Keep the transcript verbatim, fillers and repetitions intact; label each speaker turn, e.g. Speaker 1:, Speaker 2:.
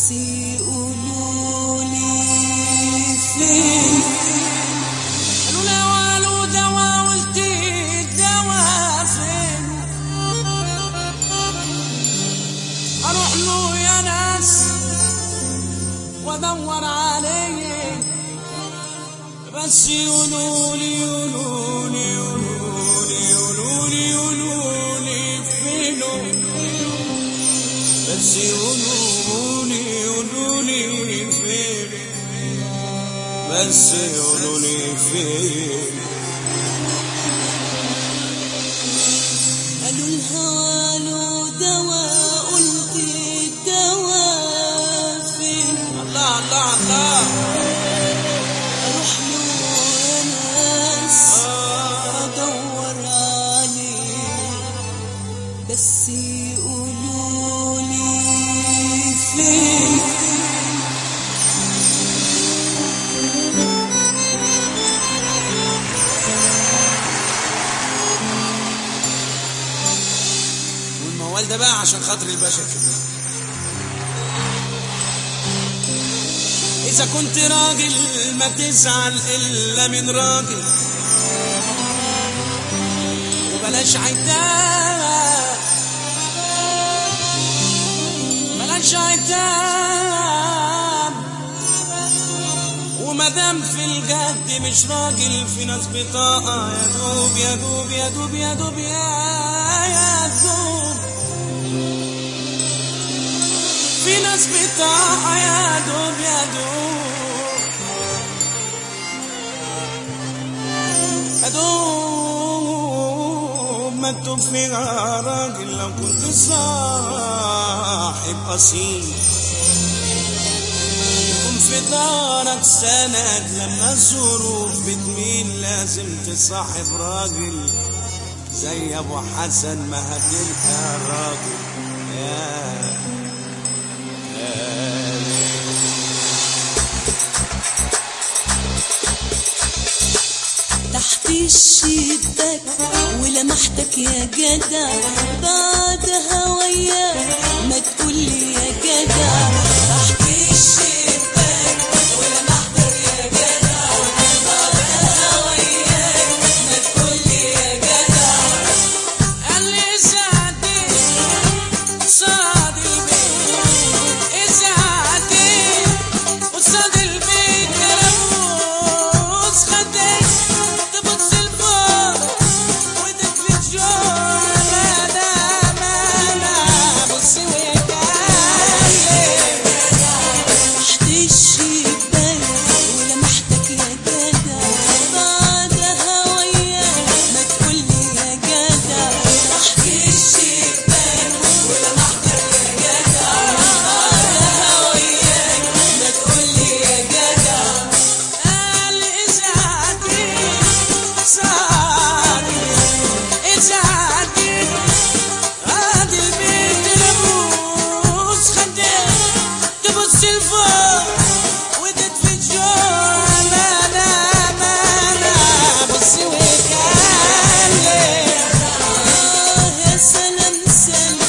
Speaker 1: بس يقولولي فين. قالوا لي قالوا دوا، قلت الدوا فين؟ اروح له يا ناس وادور عليه، بس يقولولي يقولولي يقولولي يقولولي يقولولي فينه، بس يقولولي يقولولي فين، بس يقولولي فين. قالوا الهوى له دوا، قلت الدوا فين؟ الله الله الله. اروح له يا ناس ادور عليه، بس يقولولي فين. والموال ده بقى عشان خاطر الباشا كده. إذا كنت راجل ما تزعل إلا من راجل، وبلاش عتاب بلاش عتاب، ومادام في الجد مش راجل، في ناس بطاقة يا دوب يا دوب يا دوب يا دوب يا دوب، في ناس بطاقة يا دوب يا دوب يا دوب، مكتوب فيها راجل. لو كنت صاحب أصيل يكون في دارك سند، لما الظروف بتميل لازم تصاحب راجل زي أبو حسن، ما هتلقى راجل يا تحت الشباك ولمحتك يا جدع، بعد هواياك ما تقولي يا جدع. تحت الشباك ولمحتك يا جدع، بعد هواياك ما تقولي يا جدع. قال لي ساعتي قصاد البيت، ساعتي قصاد البيت، رموز خدك تبص لفوق وتدفي الجوع. مانا مانا بصي واتكلم. تحت الشباك ولمحتك يا جدع، بعد هواياك ما تقولي يا جدع. تحت الشباك ولمحتك يا جدع، بعد هواياك ما تقولي يا جدع. قال إسعادي صادي إسعادي هادي البيت، رموز خدك تبص لفوق وتدفي الجوع. مانا مانا بصي واتكلم. آه يا سلام سلام